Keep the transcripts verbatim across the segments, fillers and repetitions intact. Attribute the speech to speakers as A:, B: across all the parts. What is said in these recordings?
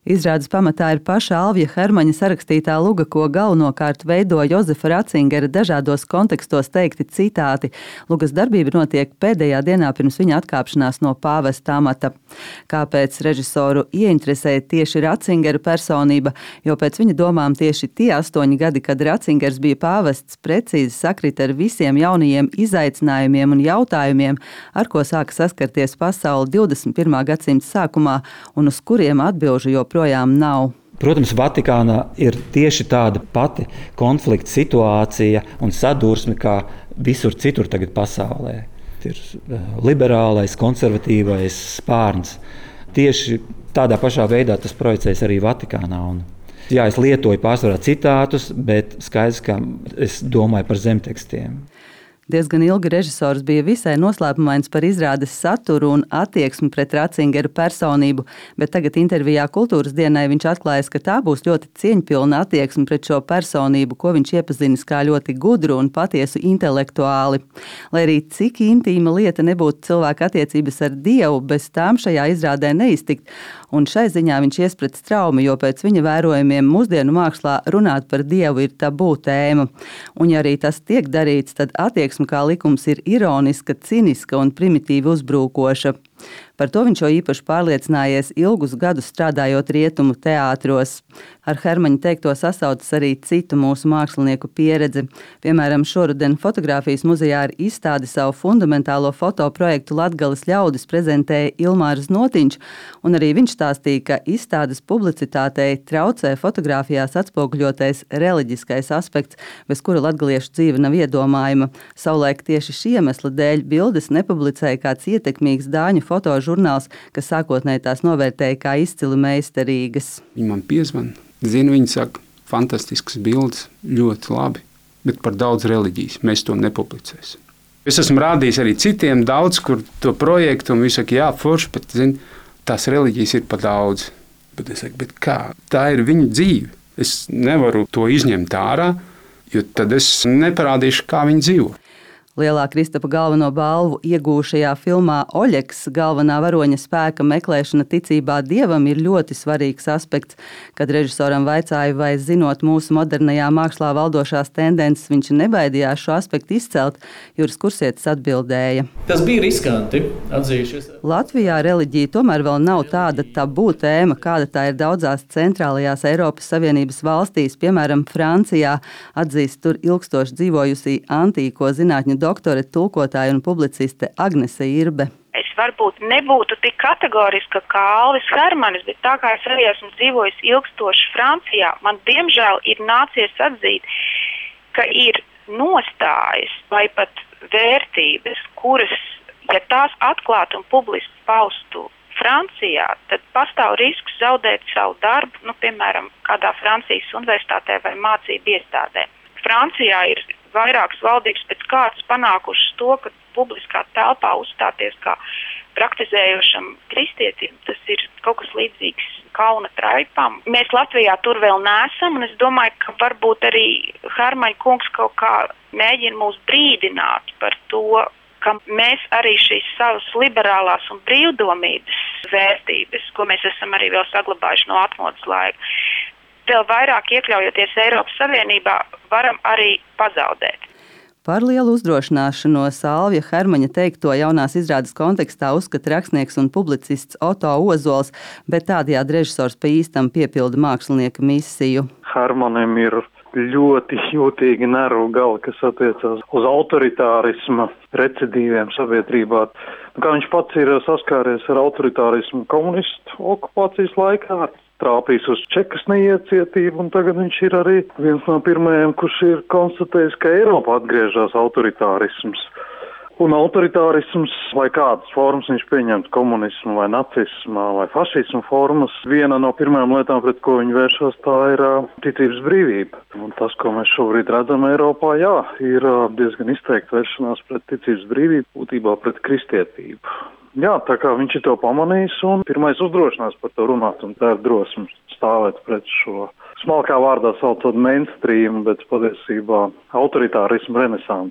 A: Izrādes pamatā ir paša Alvija Hermaņa sarakstītā luga, ko galvenokārt veido Jozefa Ratzingera dažādos kontekstos teikti citāti. Lugas darbība notiek pēdējā dienā pirms viņa atkāpšanās no pāvesta amata. Kāpēc režisoru ieinteresēja tieši Ratzingera personība, jo pēc viņa domām tieši tie astoņi gadi, kad Ratzingers bija pāvests, precīzi sakrita ar visiem jaunajiem izaicinājumiem un jautājumiem, ar ko sāka saskarties pasaule divdesmit pirmā gadsimta sākumā un uz kuriem atbilžu joprojām nav.
B: Protams, Vatikānā ir tieši tāda pati konflikta situācija un sadursme, kā visur citur tagad pasaulē. Ir liberālais, konservatīvais spārns. Tieši tādā pašā veidā tas projicējas arī Vatikānā. Un, jā, es lietoju pārsvarā citātus, bet skaidrs, ka es domāju par zemtekstiem.
A: Diezgan ilgi režisors bija visai noslēpumains par izrādes saturu un attieksmi pret Ratzingera personību, bet tagad intervijā Kultūras dienai viņš atklājas, ka tā būs ļoti cieņpilna attieksme pret šo personību, ko viņš iepazinis kā ļoti gudru un patiesu intelektuāli. Lai arī cik intīma lieta nebūtu cilvēka attiecības ar Dievu, bez tām šajā izrādē neiztikt, un šai ziņā viņš iesprats traumu, jo pēc viņa vērojumiem mūsdienu mākslā runāt par Dievu ir tabū tēma. Un ja arī tas tiek darīts, tad attieksme kā likums ir ironiska, ciniska un primitīvi uzbrūkoša. Par to viņš jau īpaši pārliecinājies ilgus gadus strādājot rietumu teātros. Ar Hermaņa teikto sasaucas arī citu mūsu mākslinieku pieredze. Piemēram, šoruden Fotogrāfijas muzejā ar izstādi savu fundamentālo fotoprojektu Latgales ļaudis prezentēja Ilmārs Notiņš, un arī viņš stāstīja, ka izstādes publicitātei traucē fotogrāfijās atspoguļotais reliģiskais aspekts, bez kura latgaliešu dzīve nav iedomājama. Savulaik tieši šī iemesla dēļ bildes nepublicēja kāds ietekmīgs dāņu fotožurnāls, kas sākotnēji tās novērtēja kā izcili meistarīgas.
C: Viņi man piezvan, zinu, viņi saka, fantastisks bildes, ļoti labi, bet par daudz reliģijas mēs to nepublicēsim. Es esmu rādījis arī citiem daudz, kur to projektu, un viņi saka, jā, forši, bet, zin, tās reliģijas ir par daudz. Bet es saku, bet kā? Tā ir viņa dzīve. Es nevaru to izņemt ārā, jo tad es neparādīšu, kā viņi dzīvo.
A: Lielā Kristapa galveno balvu iegūšajā filmā Oļeks galvenā varoņa spēka meklēšana ticībā Dievam ir ļoti svarīgs aspekts. Kad režisoram vaicāja, vai zinot mūsu modernajā mākslā valdošās tendences, viņš nebaidījās šo aspektu izcelt, Juris Kursietis atbildēja.
D: Tas bija riskanti, atzīšies.
A: Latvijā reliģija tomēr vēl nav tāda tabū tēma, kāda tā ir daudzās centrālajās Eiropas Savienības valstīs, piemēram, Francijā, atzīst tur ilgstoši dzīvojusī antīko zinātņu doktore, tulkotāja un publiciste Agnese Irbe.
E: Es varbūt nebūtu tik kategoriska kā Alvis Hermanis, bet tā kā es arī esmu dzīvojis ilgstoši Francijā, man diemžēl ir nācies atzīt, ka ir nostājas vai pat vērtības, kuras, ja tās atklātu un publiski paustu Francijā, tad pastāv risks zaudēt savu darbu, nu, piemēram, kādā Francijas universitātē vai mācību iestādē. Francijā ir vairākas valdības pēc kārtas panākušas to, ka publiskā telpā uzstāties kā praktizējošam kristietim, tas ir kaut kas līdzīgs kauna traipām. Mēs Latvijā tur vēl neesam, un es domāju, ka varbūt arī Hermaņa kungs kaut kā mēģina mūs brīdināt par to, ka mēs arī šīs savas liberālās un brīvdomības vērtības, ko mēs esam arī vēl saglabājuši no atmodas laika, vēl vairāk iekļaujoties Eiropas Savienībā, varam arī pazaudēt.
A: Par lielu uzdrošināšanos Alvija Hermaņa teikto jaunās izrādes kontekstā uzskata rakstnieks un publicists Oto Ozols, bet tādējādi režisors pa īstam piepilda mākslinieka misiju.
F: Hermanim ir ļoti jūtīgi nervu gali, kas attiecās uz autoritārisma recidīviem sabiedrībā. Kā viņš pats ir saskāries ar autoritārismu komunistu okupācijas laikā, trāpījis uz Čekas neiecietību, un tagad viņš ir arī viens no pirmajiem, kurš ir konstatējis, ka Eiropā atgriežas autoritārisms. Un autoritārisms, vai kādas formas viņš pieņemt, komunismu vai nacismu vai fašismu formas, viena no pirmajām lietām, pret ko viņi vēršas, tā ir ticības brīvība. Un tas, ko mēs šobrīd redzam Eiropā, jā, ir diezgan izteikti vēršanās pret ticības brīvību, būtībā pret kristietību. Jā, tā kā viņš ir to pamanījis un pirmais uzdrošinās par to runāt, un tā ir drosme stāvēt pret šo smalkā vārdā saucot mainstream, bet patiesībā autoritārismu renesansi.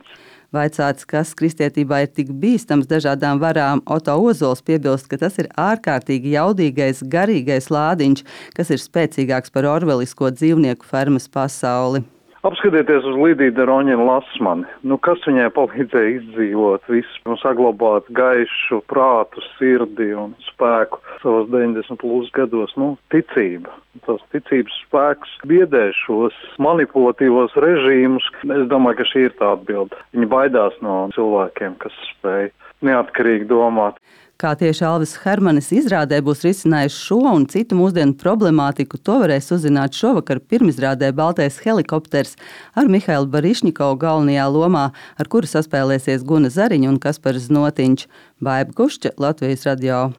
A: Vaicāts, kas kristietībā ir tik bīstams dažādām varām, Oto Ozols piebilst, ka tas ir ārkārtīgi jaudīgais, garīgais lādiņš, kas ir spēcīgāks par orvelisko dzīvnieku fermas pasauli.
F: Apskatieties uz Lidiju Roņinu Lasmani. Nu, kas viņai palīdzēja izdzīvot visu, un saglabāt gaišu prātu, sirdi un spēku savos deviņdesmit plus gados? Nu, ticība. Tas ticības spēks biedē šos manipulatīvos režīmus. Es domāju, ka šī ir tā atbilde. Viņi baidās no cilvēkiem, kas spēj neatkarīgi domāt.
A: Kā tieši Alvis Hermanis izrādē būs risinājis šo un citu mūsdienu problemātiku, to varēs uzzināt šovakar pirmizrādē Baltais helikopters ar Mihailu Barišņikovu galvenajā lomā, ar kuru saspēlēsies Guna Zariņa un Kaspars Znotiņš. Baiba Kušķa, Latvijas radio.